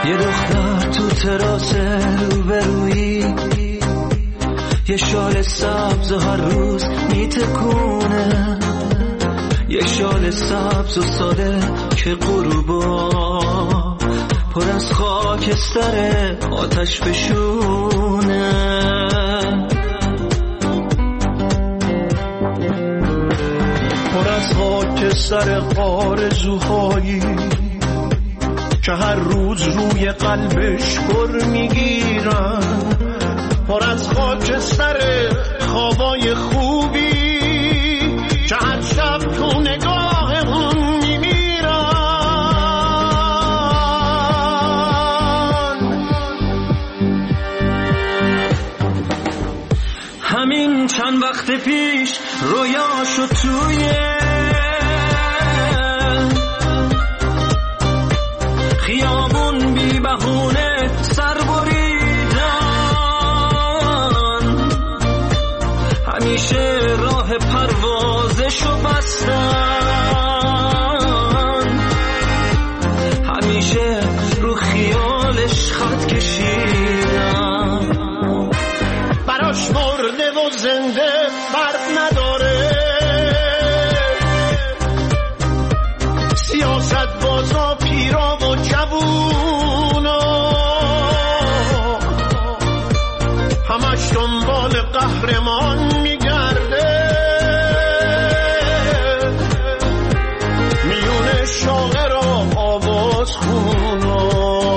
یه دختر تو تراس روبرویی، یه شال سبز و هر روز میتکونه، یه شال سبز و ساده که غروبا پر از خاکستر آتش بشونه. پر از خاکستر آرزوهایی که هر روز روی قلبش پر میگیرن، پر از خاکستر خوابای خوبی که هر شب تو نگاهمون میمیرن. همین چند وقت پیش رویاشو توی خیابون بی بهونه سر بریدن، همیشه راه پروازشو بستن، همیشه رو خیالش خط کشیدن. براش مرده و زنده فرق نداره، سیاست بازا پیرا و جوونا همش دنبال قهرمان میگرده، میون شاعر و آواز خونا.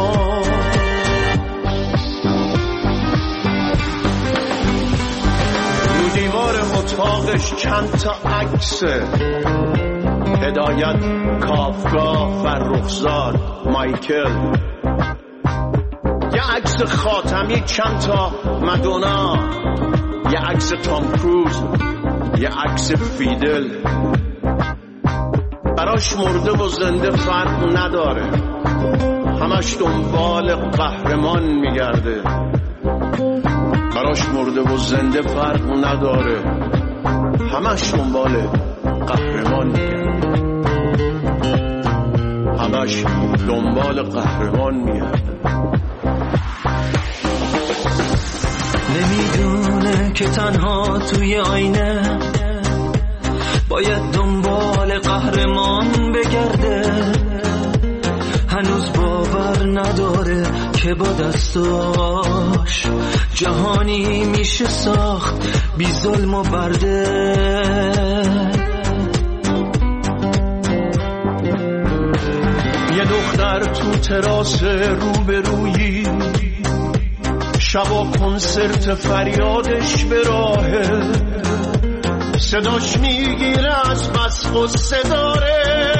رو دیوار اتاقش چند تا عکسه، هدایت، کافکا، فرخزاد، مایکل، یه عکس خاتمی، چند تا مادونا، یه عکس تام کروز، یه عکس فیدل. براش مرده و زنده فرق نداره، همش دنبال قهرمان میگرده. براش مرده و زنده فرق نداره، همش دنبال قهرمان میگرده، همش دنبال قهرمان میگرده. نمیدونه که تنها توی آینه باید دنبال قهرمان بگرده، هنوز باور نداره که با دستاش جهانی میشه ساخت بی ظلم و برده. یه دختر تو تراس روبرویی، شبا کنسرت فریادش به راهه، صداش میگیره از بس غصه داره،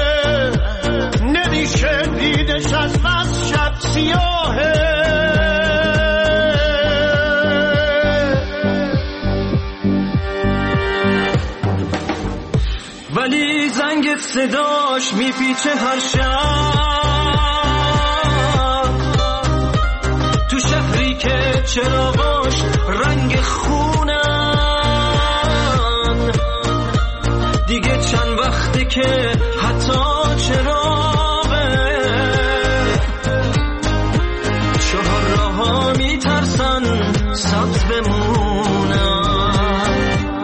نمیشه دیدش از بس شب سیاهه. ولی زنگ صداش میپیچه هر شب، تو شهری که چراغاش رنگ خونن، دیگه چند وقته که حتی چراغه چهار راه‌ها میترسن سبز بمونن.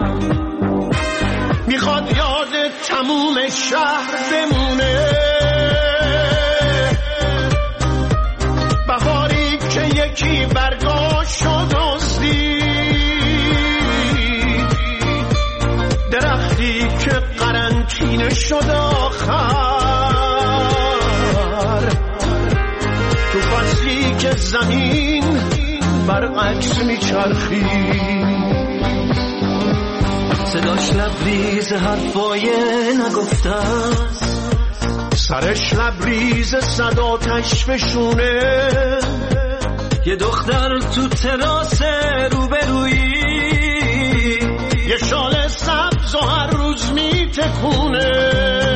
میخواد یاد تموم شهر بمونه، بهاری که یکی برگاشو دزدید، درختی که قرنطینه شد آخر، تو فصلی که زمین برعکس میچرخید. صداش لبریز حرفای نگفته است، سرش لبریز صداتش بشونه. یه دختر تو تراس روبرویی، یه شال سبز و هر روز میتکونه،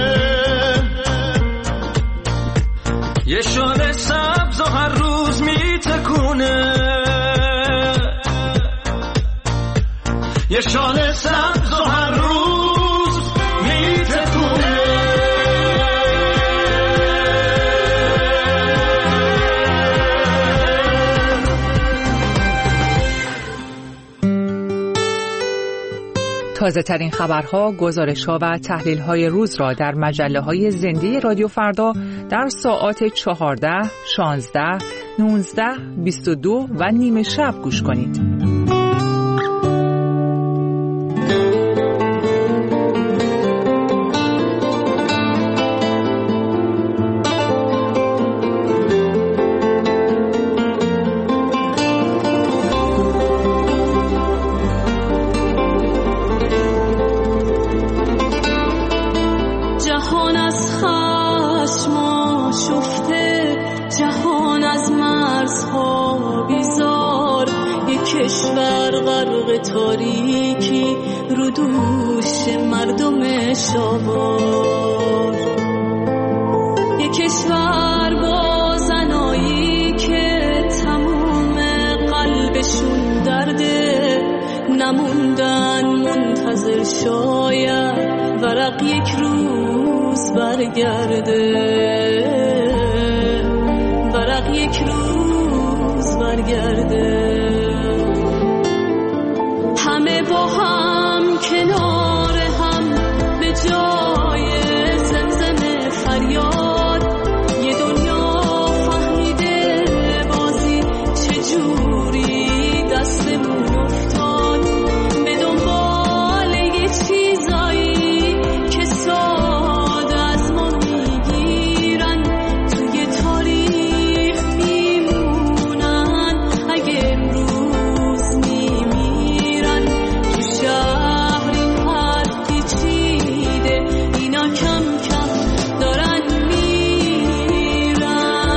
یه شال سبز و هر روز میتکونه، یه شال سبز و هر روز میتکونه. تازه ترین خبرها، گزارش‌ها و تحلیل‌های روز را در مجله‌های زنده رادیو فردا در ساعات 14, 16, 19, 22 و نیم شب گوش کنید. کشور غرق تاریکی رو دوش مردم شاوار، یک کشور با زنایی که تموم قلبشون درده، نموندن منتظر شاید ورق یک روز برگرده، ورق یک روز برگرده. همه با هم کنار هم به جای زمزم فریاد، یه دنیا فهمیده بازی چجوری دستمون افتاد، به دنبال یه چیزایی که ساده از ما میگیرن، توی تاریخ میمونن. اگه امروز میمیرن تو شهر این حد پیچیده، اینا کم کم دارن میرن.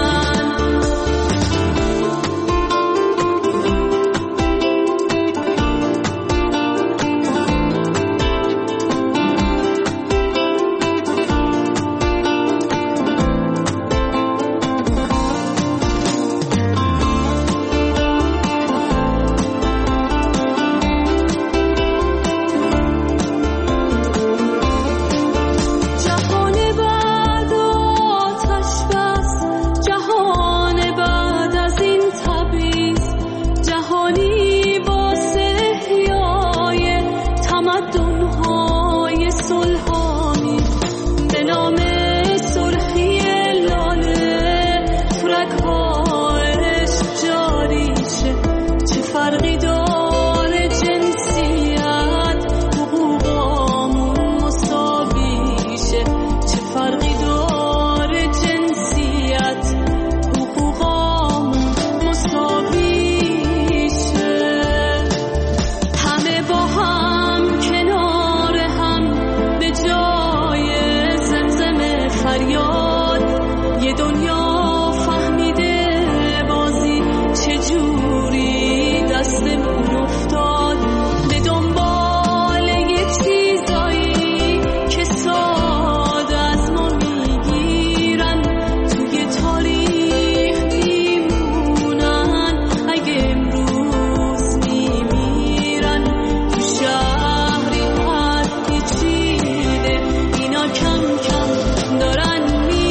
جهان بعد آتش بس، جهان بعد از این تبعیض، جهانی واسه احیای تمدن‌های صلح‌آمیز، به نام سرخی لاله تو رگ‌ها عشق جاری شه. چه فرقی داره جنسیت، حقوقامون مساوی شه. چه فرقی داره جنسیت، حقوقامون مساوی شه. همه با هم کنار هم به جای زمزم فریاد، یه دنیا فهمیده بازی چجوری دستمون افتاد، به دنبال یه چیزایی که ساده از ما میگیرن، توی تاریخ میمونن. اگه امروز میمیرن تو شهری حد پیچیده، اینا کم کم دارن میرن.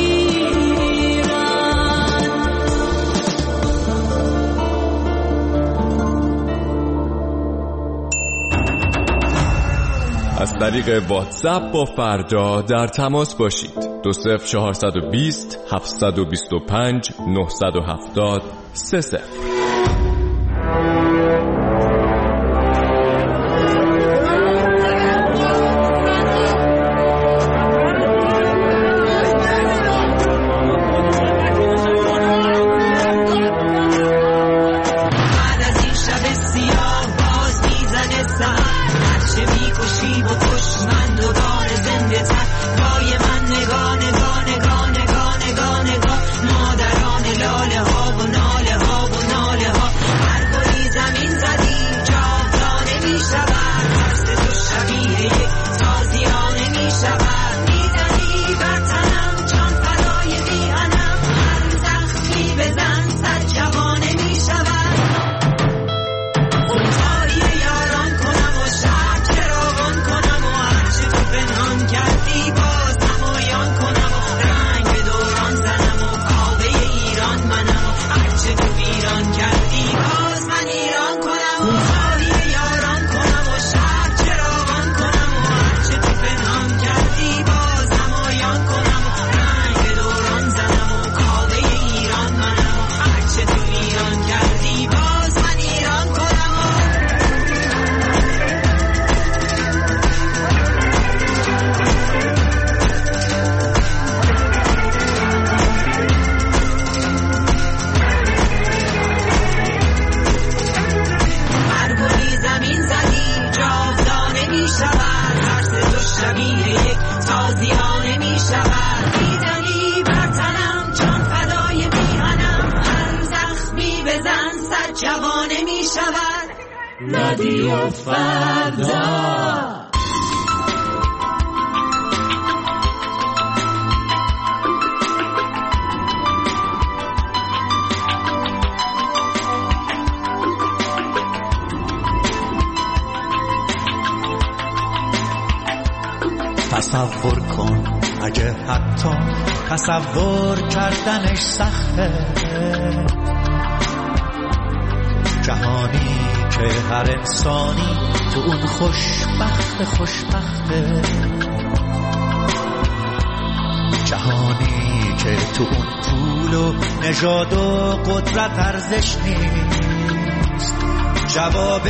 از طریق واتساپ با فردا در تماس باشید. 20420 725 970 30. جوانه می شود رادیو فردا. تصور کن اگه حتی تصور کردنش سخته، جهانی که هر انسانی تو اون خوشبخته، جهانی که تو اون پول و نژاد و قدرت ارزش نیست، جواب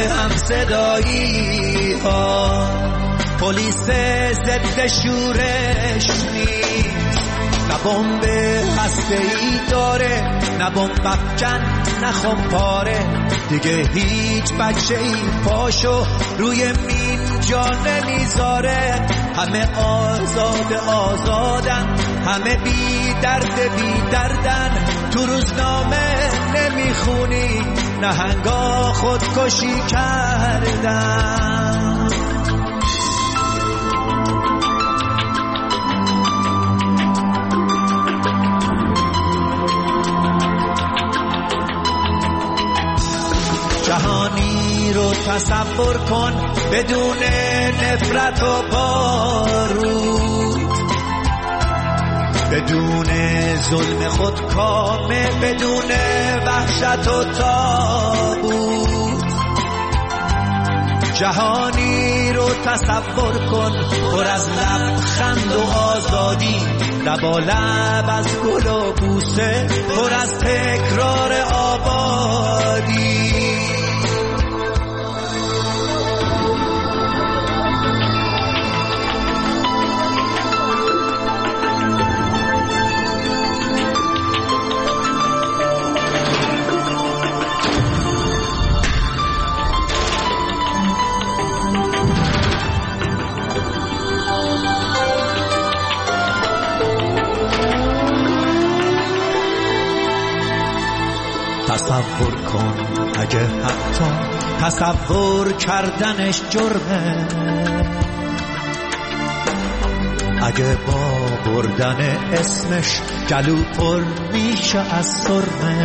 همصدایی ها پلیس ضد شورش نیست، نه بمب هسته‌ای داره، نه بمب افکن، نه خمپاره، دیگه هیچ بچه‌ای پاشو روی مین جا نمیذاره، همه آزادن، همه بی دردن، تو روزنامه نمیخونی نهنگا خودکشی کردن. جهانی رو تصور کن بدون نفرت و بارود، بدون ظلم خودکامه، بدون وحشت و تابوت. جهانی رو تصور کن پر از لبخند و آزادی، لبالب از گل و بوسه، پر از تکرار آبادی. تصور کن اگه حتی تصور کردنش جرمه، اگه با بردن اسمش گلو پر میشه از سرمه.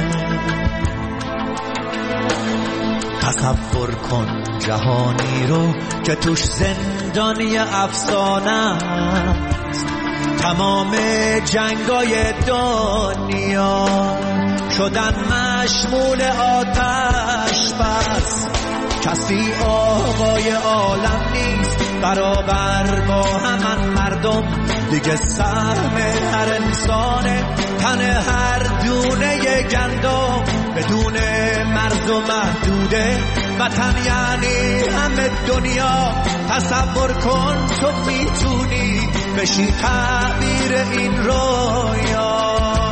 تصور کن جهانی رو که توش زندانی افسانه است، تمام جنگای دنیا شدن مشمول آتش بس، کسی آقای عالم نیست برابر با همان مردم، دیگه سهم هر انسانه تن هر دونه گندم، بدون مرز و محدوده وطن یعنی همه دنیا. تصور کن تو میتونی بشی تعبیر این رویا.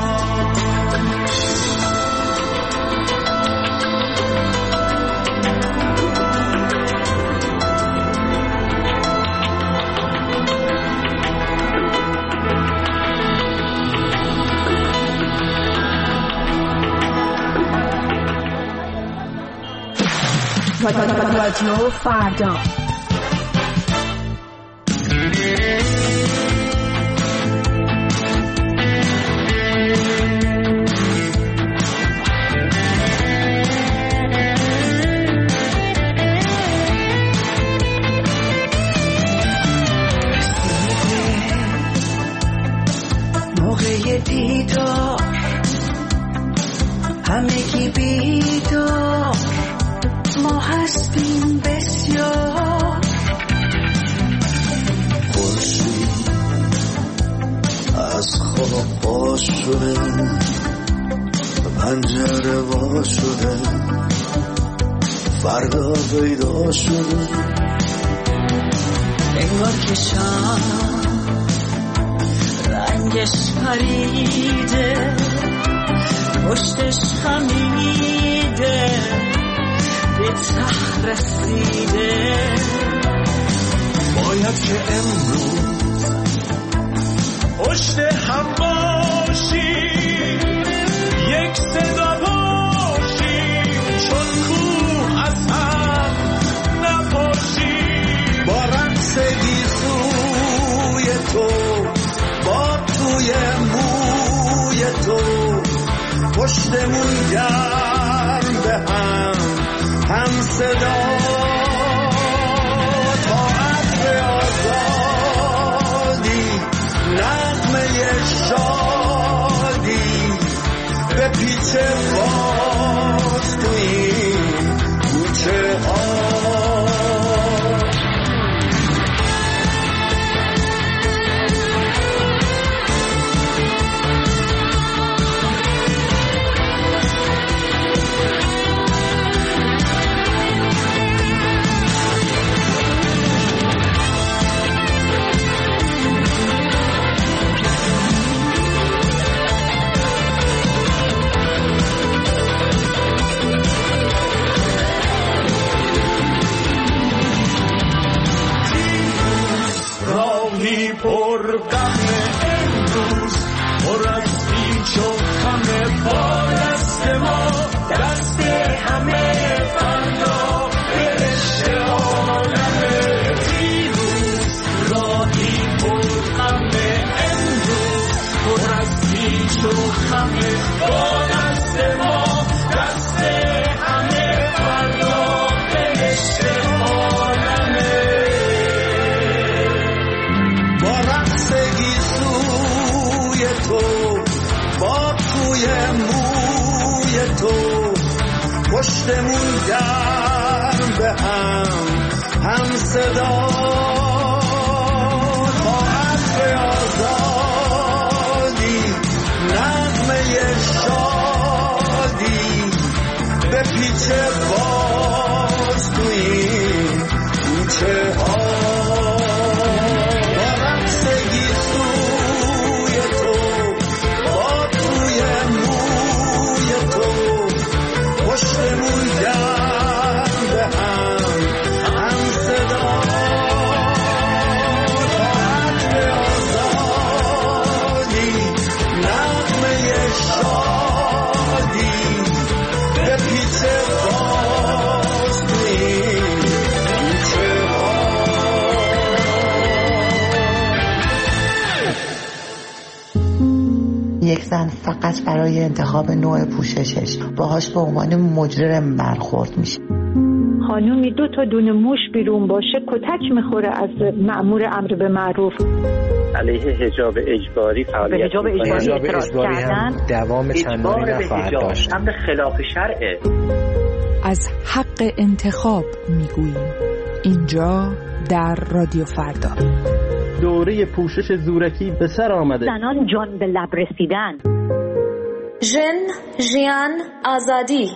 رادیو فردا. موقع دیدار همگی بیدار، ما هستیم بسیار. خورشید از خواب باز شده، پنجره باز شده، فردا پیدا شده. انگار که شام رنگش پریده، پشتش خمیده، به ته رسیده. باید که امروز پشت هم باشی، یک صدا باشی، پشتمون گرم به هم صدا تا عطر آزادی نغمه شادی به پیچ باز تو این کوچه ها. پر غم امروز پر از پیچ و خم با دست ما دست همه فردا برشته عالم دیروز راهی پر غم امروز پر از پیچ و خم با دست ما دست همه فردا برشته پشتمون گرم به هم صدا تا عطر آزادی نغمه شادی به پیچ باز تو این کوچه ها. با رقص گیسوی تو با توی موی تو پشتمون گرم به هم صدا تا عطر آزادی نغمه شادی به پیچ باز تو این کوچه ها. یک زن فقط برای انتخاب نوع پوششش باهاش به عنوان مجرم برخورد میشه. خانومی 2 تا دونه موش بیرون باشه کتک میخوره از مأمور امر به معروف. علیه حجاب اجباری فعالیت به حجاب اجباری اعتراض کردن دوام چندانی نخواهد داشت. امر خلاف شرعه. از حق انتخاب میگوییم اینجا در رادیو فردا. دوره پوشش زورکی به سر آمده. زنان جان به لب رسیدن. ژن ژیان آزادی.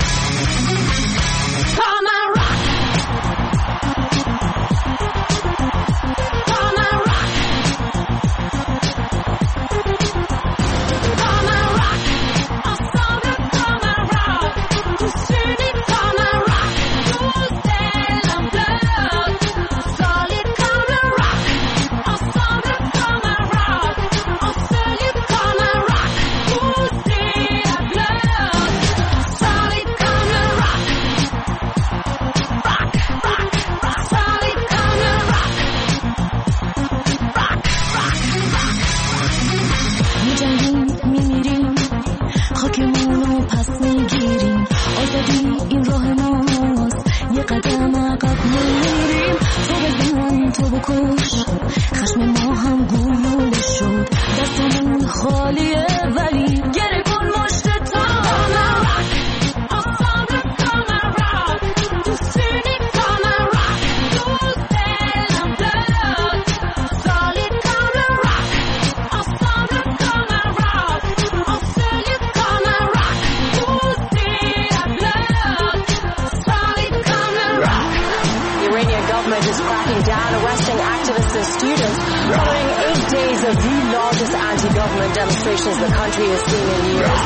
Demonstrations the country has seen in years.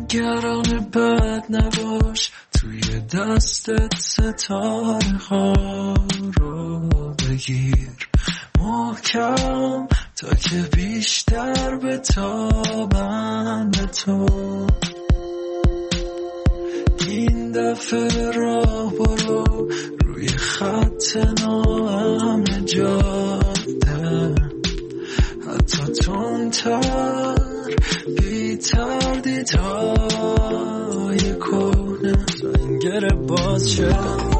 نگران بد نباش، توی دستت ستاره ها رو بگیر محکم تا که بیشتر بتابم به تو. این دفعه راه برو روی خط ناامن جاده، حتی تندتر بی تردیدهای کهنه. سنگر باز شد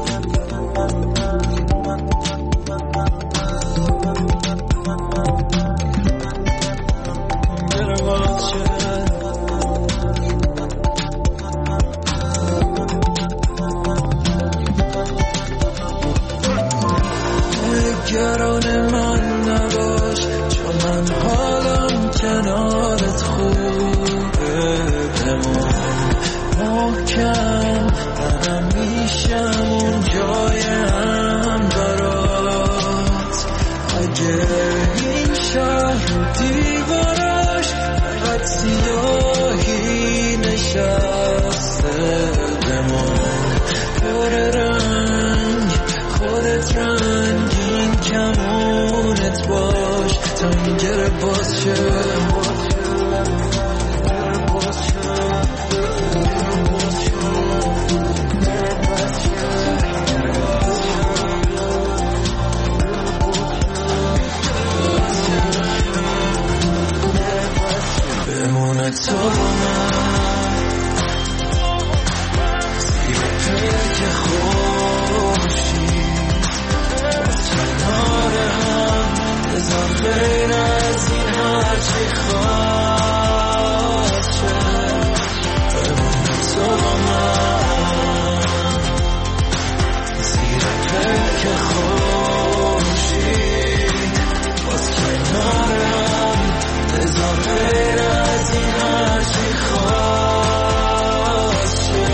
نگران من نباش، چون من حالم کنارت خوبه. بمون محکم، منم میشم اون جایم برات. اگه این شهر دیوارش فقط سیاهی نشسته، بمون پر رنگ خودت رنگین کمونت باش تا این گره باز شه. بمونه تو من زیر پیک خوشی، کنار هم بذار غیر از این هرچی خواست شه. بمونه تو من زیر پیک خوشی، باز کنار هم بذار غیر از این هرچی خواست شه.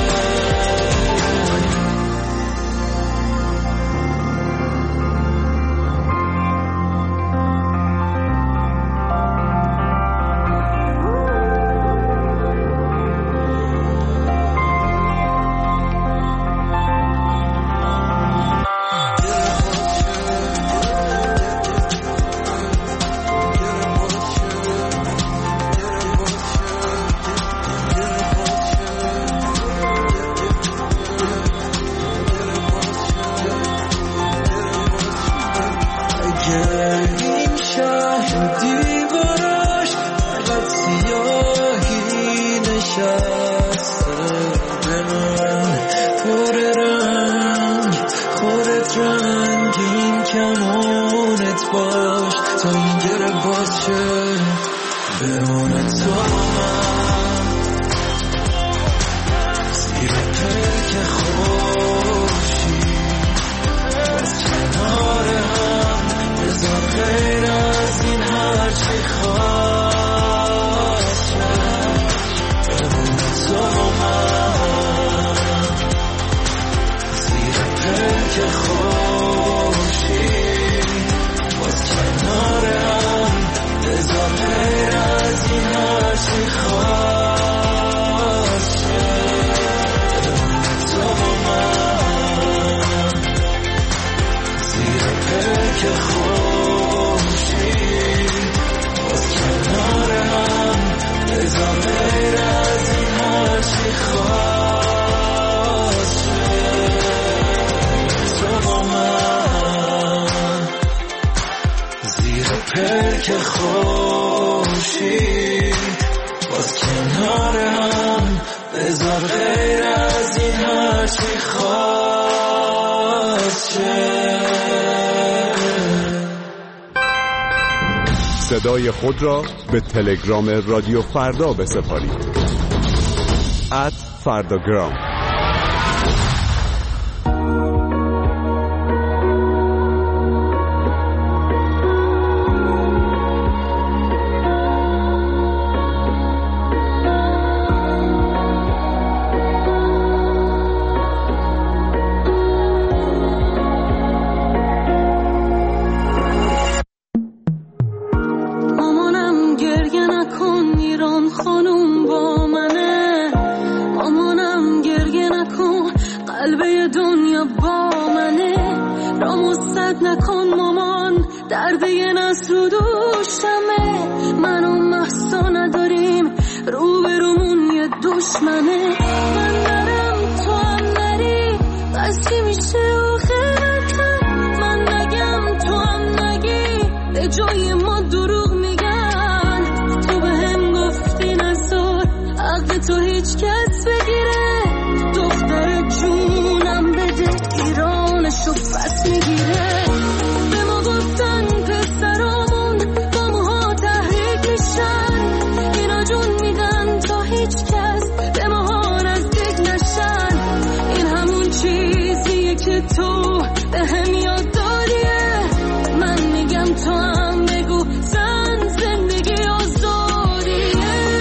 این شهر دیوارش فقط سیاهی نشسته، بمون پر رنگ خودت رنگین کمونت باش تا این گره باز شه. بمونه تو من زیر پیک خوشی، باز کنار هم بذار غیر از این هرچی خواست شه. بمونه تو من زیر پیک خوشی، باز کنار هم بذار غیر از این هرچی خواست شه. بمونه تو من زیر پیک خوشی، باز کنار هم بذار غیر از این هرچی خواست شه. تو با من زیر پیک خوشی، باز کنار هم بذار غیر از این هرچی خواست شه. صدای خود را به تلگرام رادیو فردا بسپارید. @فرداگرام. مامانم گریه نکن، ایران خانوم با منه. نکن مامان، درد یه نسل رو دوشمه. من و محسا نداریم، روبرومون یه دشمنه. من نرم تو هم نری، بس چی میشه آخرتم؟ من نگم تو هم نگی، به جای ما دروغ میگن. تو به هم گفتی نزار عقل تو هیچ کس بگیره. دختر جونم بده ایرانشو پس میگیره. به ما گفتن پسرامون با موها تحریک میشن. اینا جون میدن تا هیچ کس به موها نزدیک نشن. این همون چیزیه که تو به هم یاد دادیه. من میگم تو هم بگو زن زندگی آزادیه.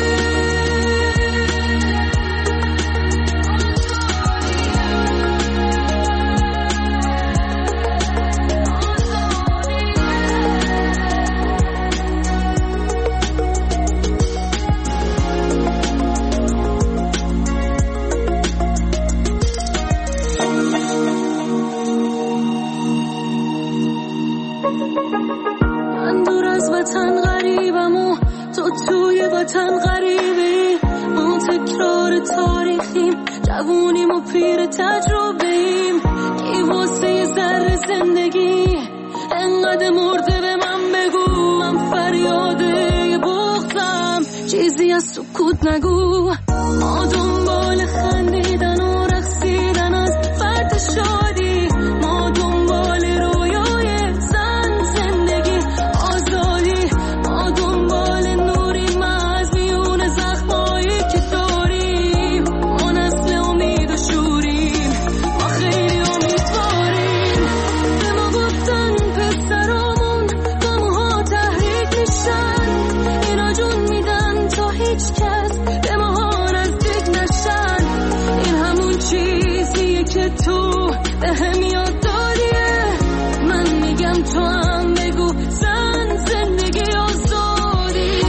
من دور از وطن غریبم و تو توی وطن غریبی. ما تکرار تاریخیم، جوونیم و پیر تجربه‌ایم. کی واسه یه ذره زندگی انقدر مرده به من بگو. من فریاده بغضم، چیزی از سکوت نگو. ما دنبال خندیدن و رقصیدن از فرد شادی. ما دنبال رویای زن زندگی آزادی. ما دنبال نوریم از میون زخمایی که داریم. ما نسل امید و شوریم، ما خیلی امیدواریم. به ما گفتن پسرامون با موها تحریک میشن. اینا جون میدن تا هیچ کس به موها نزدیک نشن. این همون چیزیه که تو به هم یاد دادیه. من میگم تو هم بگو زن زندگی آزادیه.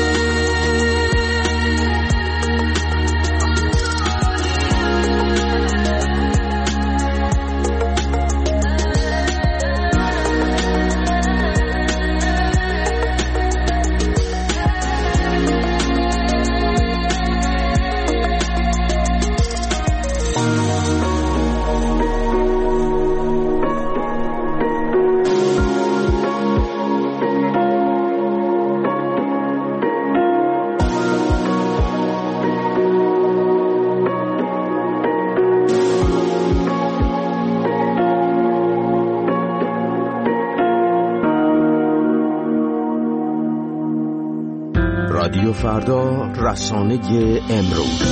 رادیو فردا، رسانه امروز.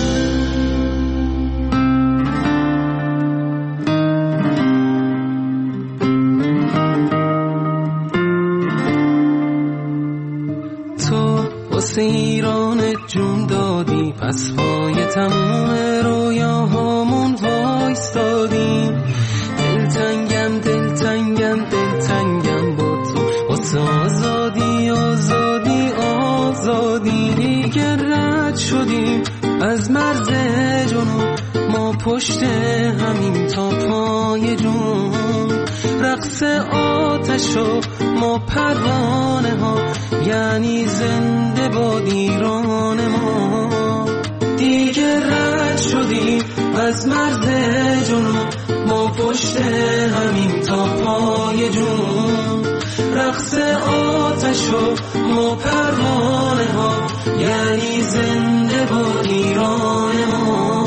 تو واسه ایران جون دادی، پس پای تموم رویاهامون وایستادیم. دلتنگم دلتنگم دلتنگم با تو، واسه آزادی آزادی آزادی. دیگه رد شدیم از مرز جنون، ما پشت همین تا پای جون. رقص آتش و ما پروانه ها، یعنی زنده باد ایران ما. دیگه رد شدیم از مرز جنون، ما پشت همین تا پای جون. رقص آتش و ما پروانه ها، یعنی زنده باد ایران ما.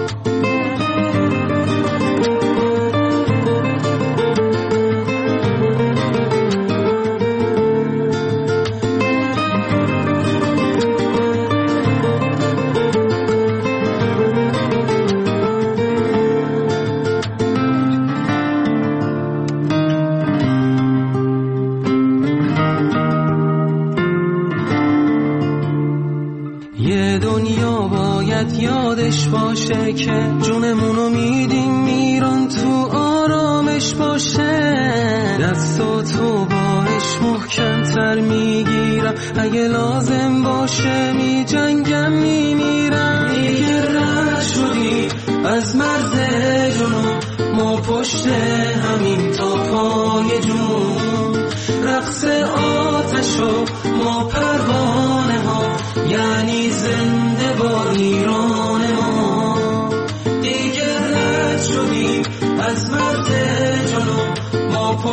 یادش باشه که جونمونو میدیم ایران تو آرامش باشه. دستاتو باش محکم‌تر میگیرم، اگه لازم باشه میجنگم میمیرم. دیگه رد شدی از مرز جنون، ما پشت همین تا پای جون.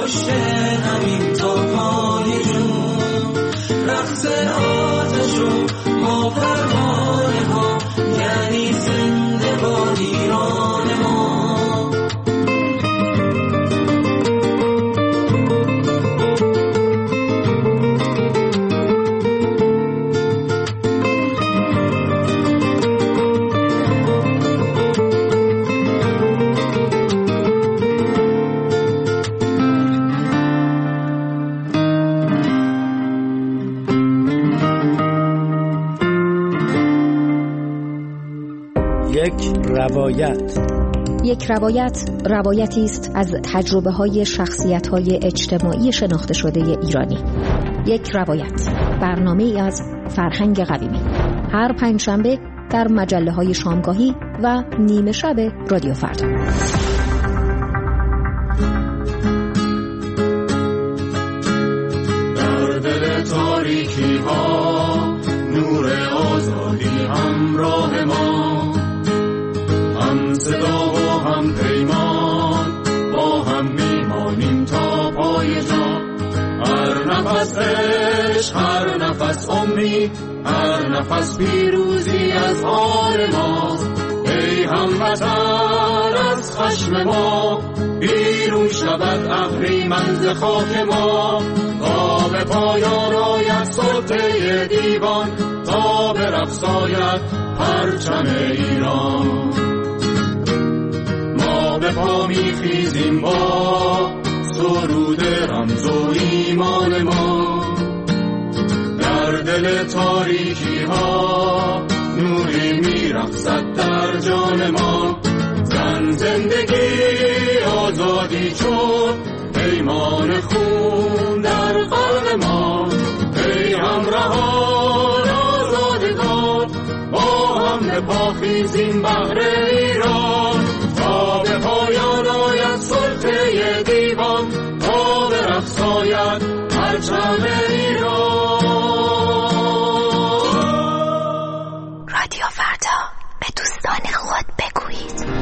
پشت همین تا پای جون، رقص آتش و ما پروانه ها، یعنی زنده باد ایران ما. یک روایت روایتی است از تجربه‌های شخصیت‌های اجتماعی شناخته شده ایرانی. یک روایت، برنامه‌ای از فرهنگ قویمی، هر پنجشنبه در مجله‌های شامگاهی و نیمه شب رادیو فردا. در دل تاریکی ها نور آزادی همراه ما، هم صدا و هم پیمان با هم میمانیم تا پای جان. هر نفس عشق، هر نفس امید، هر نفس پیروزی از آن ماست. ای هموطن از خشم ما بیرون شود اهریمن ز خاک ما، تا به پایان آید سلطه دیوان، تا به رقص آید پرچم ایران. ما به پا میخیزیم با سرود رمز و ایمان ما، در دل تاریکی ها نوری میرقصد در جان ما. زن زندگی آزادی چون پیمان خون در قلب ما. ای همراهان آزادگان با هم به پا خیزیم بهر ایران، تا به پایان آید سلطه دیوان، تا به رقص آید پرچم ایران. رادیو فردا، به دوستان خود بگویید.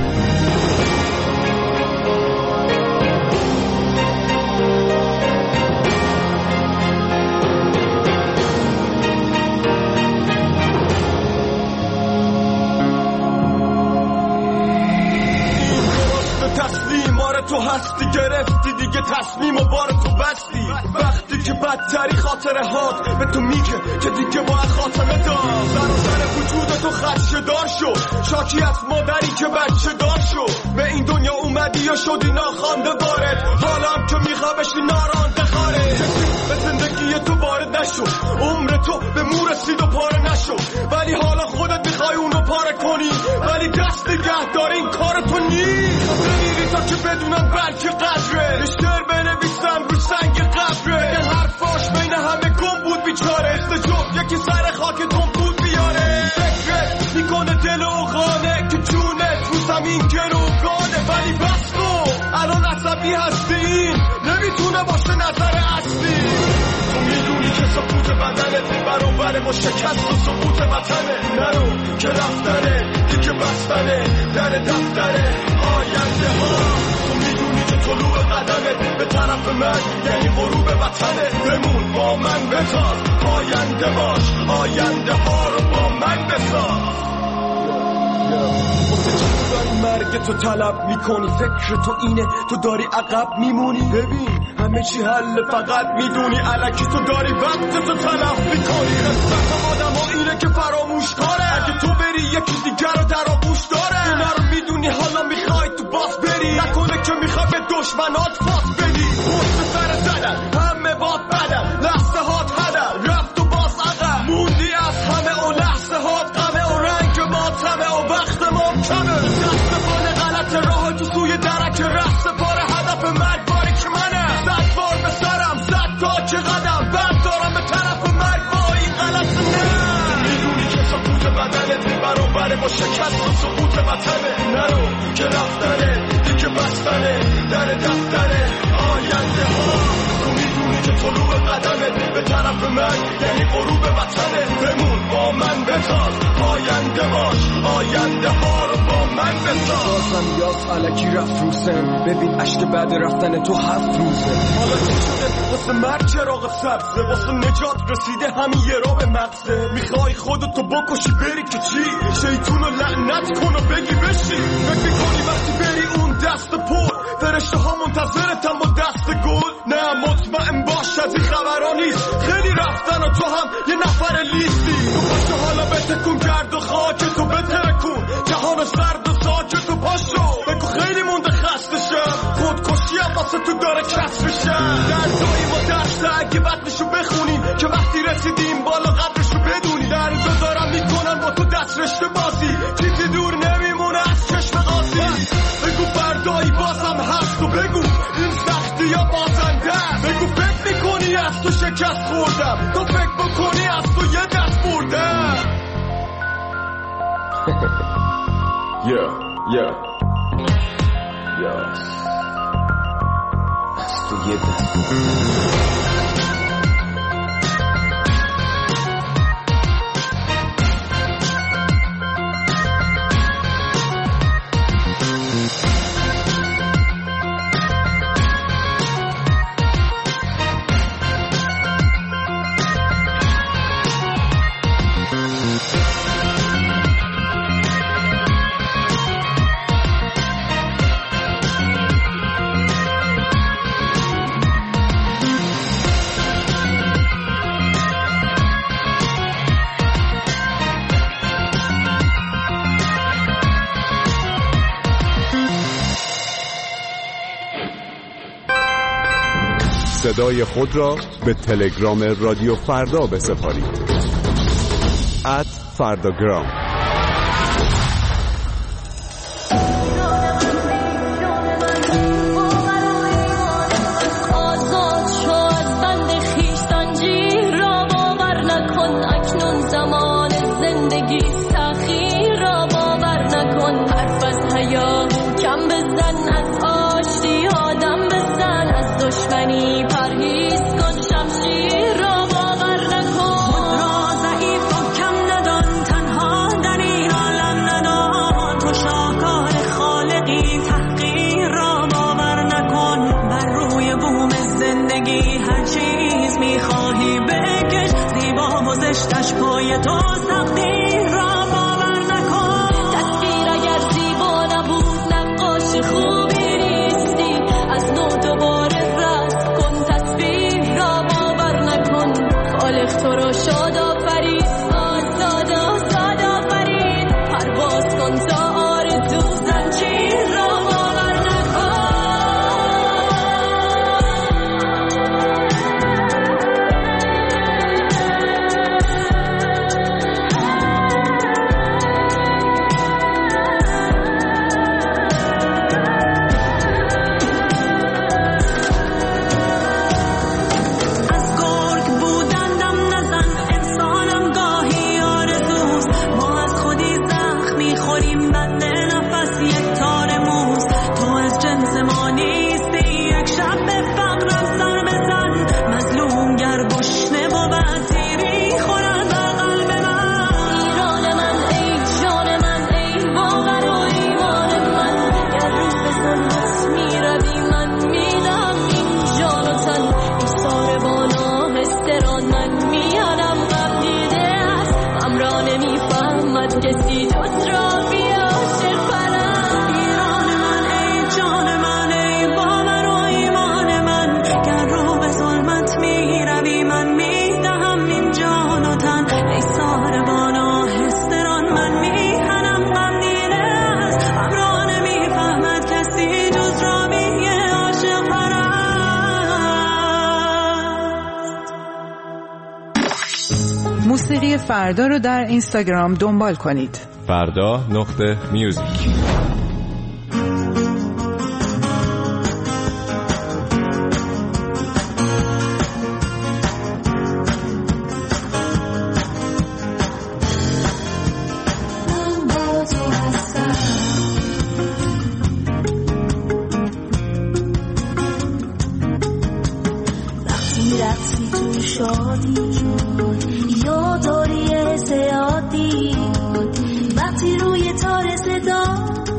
تسلیم آره تو هستی، گرفتی دیگه تصمیم و بار تو بستی. وقتی که بدتری خاطره هات به تو میگه که دیگه باید خاتمه دار. سر وجود تو خدشه دار شو، شاکی از مادری که بچه دار شو. به این دنیا اومدی یا شدی ناخوانده وارد، حالا هم که میخوا بشی نارانده خارج. به زندگی تو وارد نشو، عمر تو به مو رسید و پاره نشو. ولی حالا خودت میخوای اونو پاره کنی، ولی دست نگه دار این کار تو نیست. نمیری تا که بدونن بلکه قدره، شعر بنویسم رو سنگ قبره. یه حرفاش بین همه گم بود بیچاره، استجاب یکی سر خاکتون بود بیاره. فکرت میکنه دل و خانه که جونت رو زمین گروگانه. ولی بس تو الان عصبی هستی، نمیتونه باشه نظر اصلی. تو میدونی که سکوت بدنت برابر با شکست و سقوط وطنه. نرو که رفتنه دیگه بستنه در دفتره آینده ها. تو میدونی که طلوع قدمت به طرف من یعنی غروب وطنه. بمون با من بتاز، آینده باش، آینده ها رو با من بساز. مرگ تو طلب میکنی، فکر تو اینه تو داری عقب میمونی. ببین همه چی حل فقط میدونی، الکی تو داری وقت تو تلف میکنی. رسمت آدم ها اینه که فراموش کاره، اگه تو بری یکی دیگر رو در آغوش داره. اینا رو میدونی حالا میخوای تو باز بری، نکنه که میخوای به دشمنات فاس بدی. پشت سر زدن همه باد بدن، لحظه هات هدن رفت و باز عقب موندی از همه. و لحظه هات غمه و رنگ ماتمه و وقت ما کمه. دست بال غلط راه تو سوی درک رست پاره، هدف مرگ باری که منه. 100 بار به سرم زد تا که قدم بردارم به طرف مرگ با این غلط نه. میدونی که سکوت بدنت برابره با شکست و سقوط وطنه. نرو که رفتنه دیگه بستنه در دفتره آینده ها. تو میدونی که طلوع قدمت به طرف من یعنی غروب وطنه. بمون با من بتاز، آینده باش، آینده ها رو با من بساز بازم یاس علکی رفت روسن ببین عشق بعد رفتن تو 7 روزه حالا چی شده واسه مرد چراغ سبزه واسه نجات رسیده همین یه را به مغزه میخوای خودتو بکشی بری که چی شیطونو لعنت کن و بگی بشی فکر کنی وقتی بری اون دست پر فرشته ها منتظرتن با دست گل نه مطمئن باش از این خبرها نیست خیلی رفتن و تو هم یه نفر لیستی تو پاشو حالا بتکون کرد و خاک تو بترکون جهان سرد و ساکت و پاشو بگو خیلی مونده خسته شم خودکشی هم واسه تو داره کسر شم دردایی ما دسته اگه بطنشو بخونیم که وقتی رسیدیم بالا قدرشو بدونی درد دارم میکنن با تو دست رشته بازی چیزی دور نمیمونه از چشم قاضی بگو بردایی بازم هست و بگو این سختی یا بازنده است بگو فکر میکنی از تو شکست خوردم تو فکر بکنی از تو یه دست بردم از تو یه دست بردم صدای خود را به تلگرام رادیو فردا بسپارید. @فرداگرام. موسیقی فردا رو در اینستاگرام دنبال کنید. فردا.میوزیک. وقتی روی تار صدا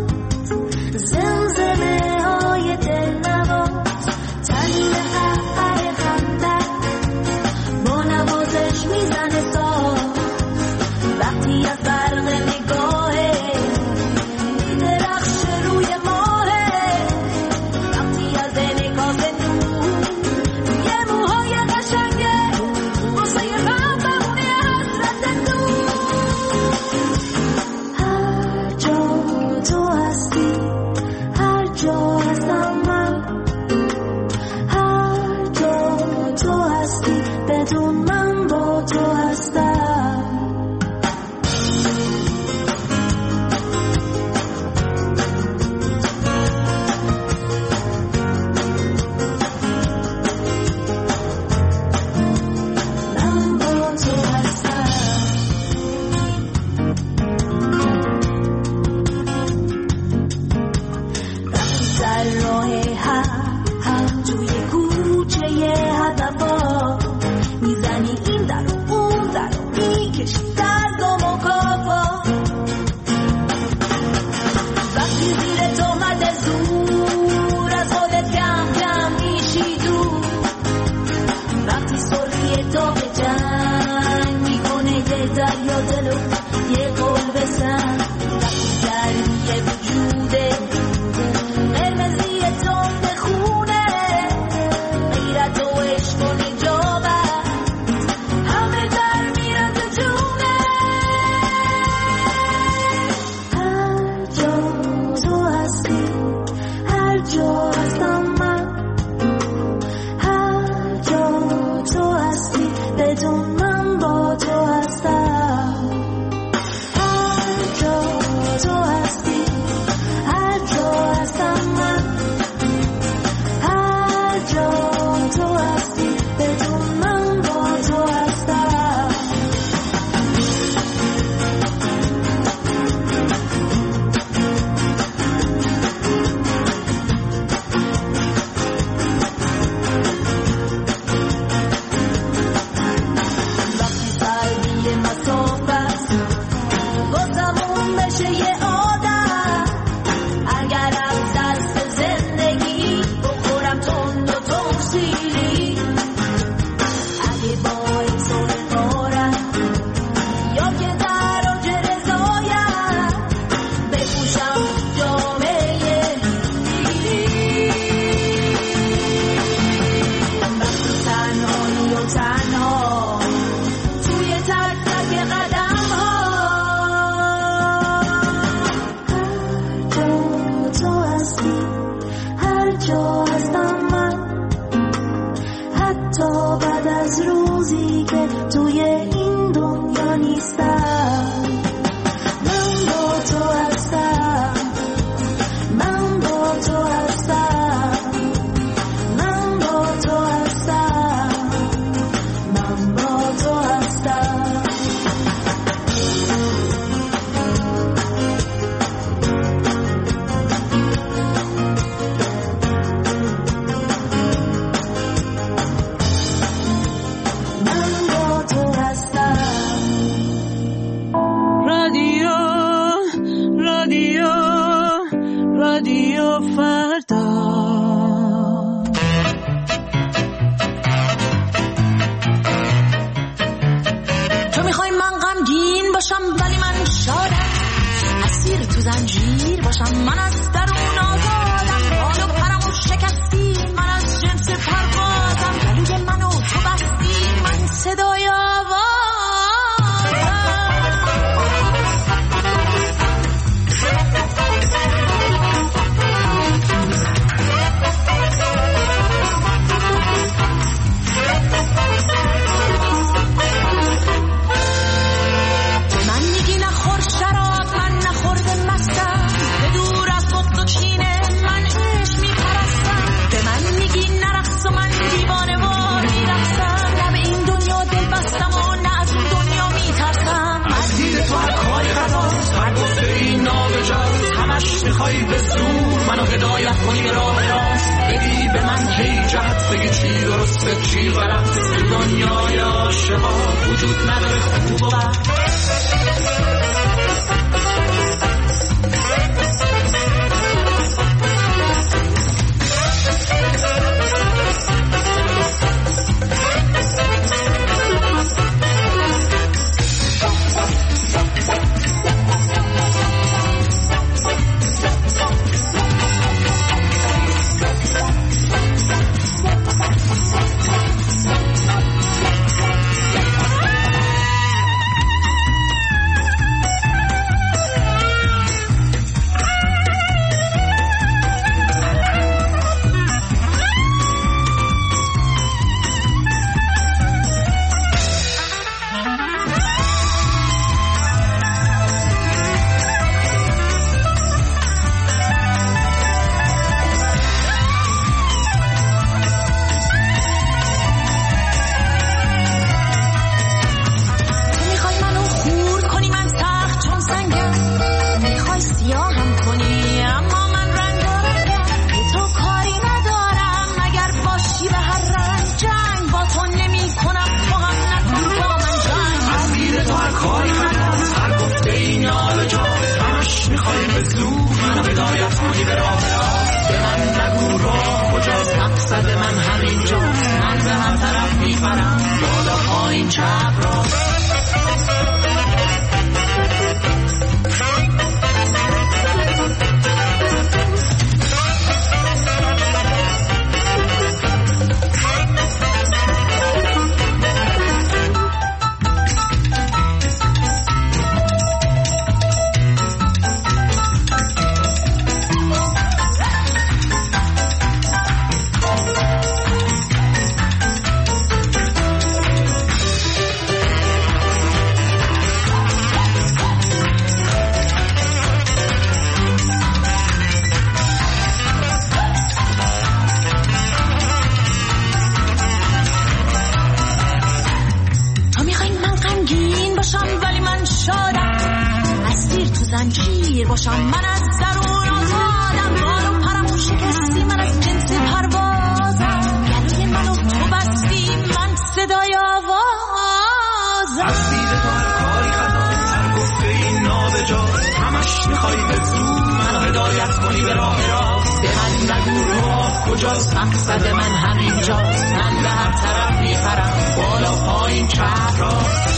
زنجیر باشم، من از درون آزادم، بارو پرمو شکستی، من از جنس پروازم، گلوی منو تو بستی، من صدای آوازم. از دید تو هر کاری خطایی، هر گفته این نابجاست، همش میخوایی به زور منو هدایت کنی به راه راست. به من نگو راه کجاست، مقصد من همینجاست، من به هر طرف میپرم، بالا پایین چپ راست.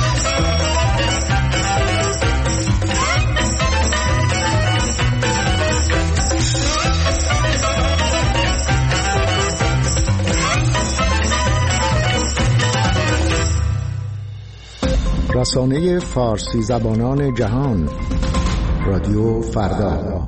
رسانه فارسی زبانان جهان، رادیو فردا.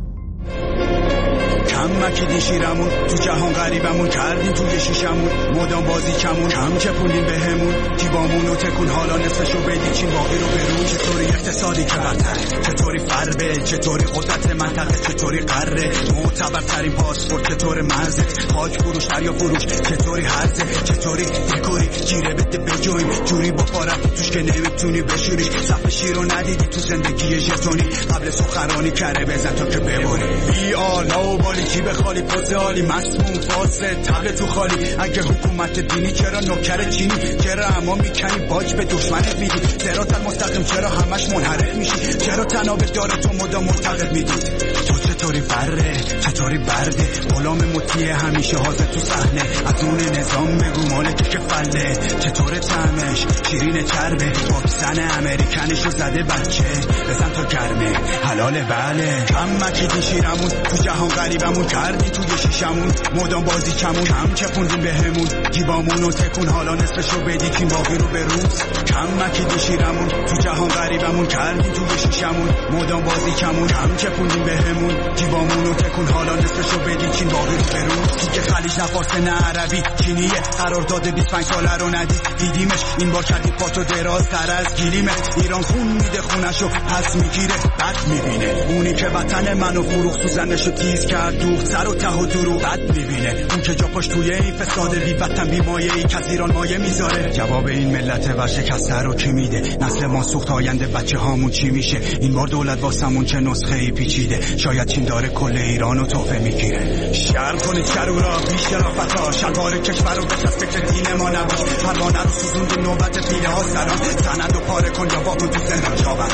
کم مکیدی شیرمون تو جهان غریبمون، کردیم توی شیشمون مدام بازی کمون، کم چپوندیم بهمون جیبامونو تکون، حالا نصفشو بدی چین باقی رو برون. چطوری اقتصادی که برتر، چطوری فربه، چطوری قدرت منطقه، چطوری قره، معتبرترین پاسپورت، چطور مرزت، خاک فروش دریا فروش، چطوری هرزه، چطوری دکوری گیره بده بجویم جوری با پارم توش که نمیتونی بشوری، صف شیرو ندیدی تو زندگی ژتونی، قبل سخرانی کره بزن تا که ببری. بی آلا و بالی کی به خالی پوز عالی، مسموم فاسد تبل تو خالی، اگه حکومت دینی چرا نوکر چینی، چرا اما میکنی باج به دشمنت میدی، صراط مستقیم چرا همش منحرف میشی، چرا تناب داره تو مدام معتقد میدی، تو چطوری بره چطوری برده، غلام مطیع همیشه حاضر تو صحنه، از اون نظام بگو مالکی که فله، چطور طعمش شیرین چربه، واکسن امریکنشو زده بچه، بزن تا گرمه حلاله بله. کم مکیدی شیرمون تو جهان غریبمون، کردی توی شیشمون مدام بازی کمون، کم چپوندیم بهمون جیبامونو تکون، حالا نصفشو بدی کین باقی رو بروز. کم مکیدی شیرمون تو جهان غریبمون، کردی توی شیشمون مدام بازی کمون، کم چپوندیم بهمون جیبامونو تکون، حالا نصفشو بدی کین باقی رو بروز. دیگه خلیج نه فارسی نه عربی چینیه، قرارداد 25 ساله رو ندید دیدیمش، این بار کردی پاتو دراز تر از گلیمه، ایران خون میده خونشو پس میگیره بد میبینه، اونی که وطن منو فروخت سوزنشو تیز کرد دوخت سر و ته و دورو بد میبینه، اون که جا پاش توی این فساد بی وطن بی مایه ای که از ایران مایه میذاره. جواب این ملت ورشکسته رو کی میده، نسل ما سوخت آینده بچه هامون چی میشه، این بار دولت واسمون چه نسخه ای پیچیده، شاید چین داره کل ایرانو تحفه میگیره. شرم کنید شرورا بی شرافتا، شلوار کشور رو بچسب که دین ما نباش، پروانه رو سوزوند نوبت پیله ها سران، سند و پاره کن یا واکن تو زندان جاور.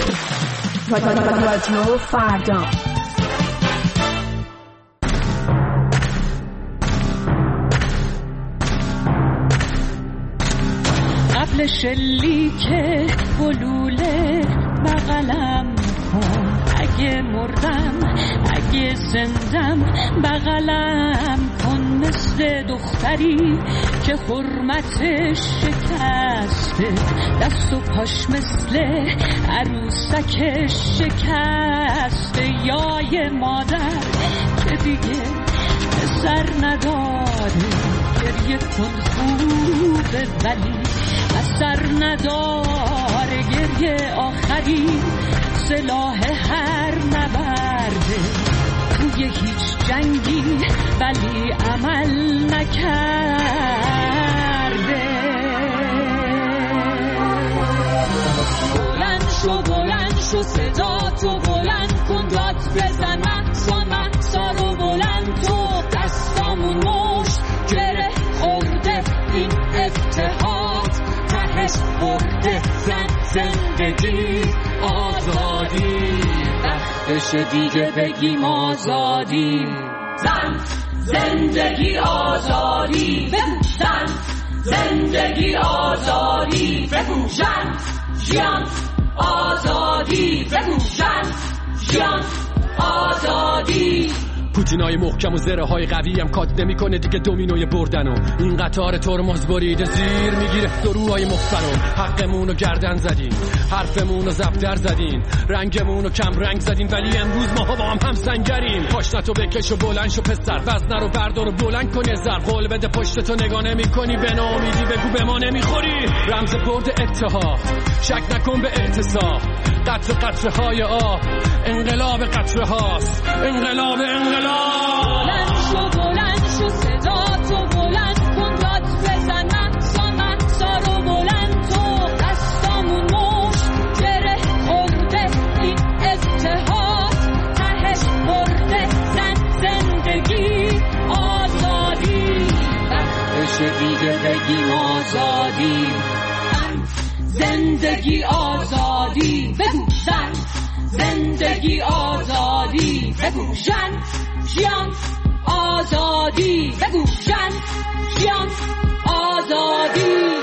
رادیو فردا. قبل شلیک گلوله بغلم کن، اگه مردم اگه زندم بغلم کن، مثل دختری که حرمتش شکسته، دست و پاش مثل عروسکش شکسته، یای مادر که دیگه پسر نداره، گریه کن خوبه ولی اثر نداره، گریه آخری سلاح هر نبرده، توی هیچ جنگی ولی عمل نکرده. بلند شو صدا تو بلند کن، داد بزن محسا رو بلند تو، دستامون مشت گره خورده این اتحاد، تهش برده زندگی آزادی، وقتش دیگه بگیم آزادی، زن زندگی آزادی، بگو زن زندگی آزادی، بگو زن جیان آزادی، بگو زن جیان آزادی. پوتینای محکم و زره های قوی هم کات نمیکنه دیگه دومینوی بردنو، این قطار ترمز بریده زیر میگیره دروهای مخترم، حقمونو گردن زدین، حرفمونو زبدر زدین، رنگمونو کم رنگ زدین، ولی امروز ماها با هم سنگریم. پاشنتو بکش و بلند شو پسر، وزنه رو بردار و بلند کن زر، قول بده پشتتو نگاه نمی‌کنی، به ناامیدی بگو به ما نمیخوری، رمز برد اتحاد، شک نکن به اعتصاب، قطره قطره های آب، انقلاب قطره هاست، انقلاب بلند شو صدا تو بلند کن، داد بزن محسا رو بلند تو، دستامون مشت گره خورده این زندگی آزادی بگو زن، زندگی آزادی بگو ژن، ژیان آزادی بگو ژن، ژیان آزادی.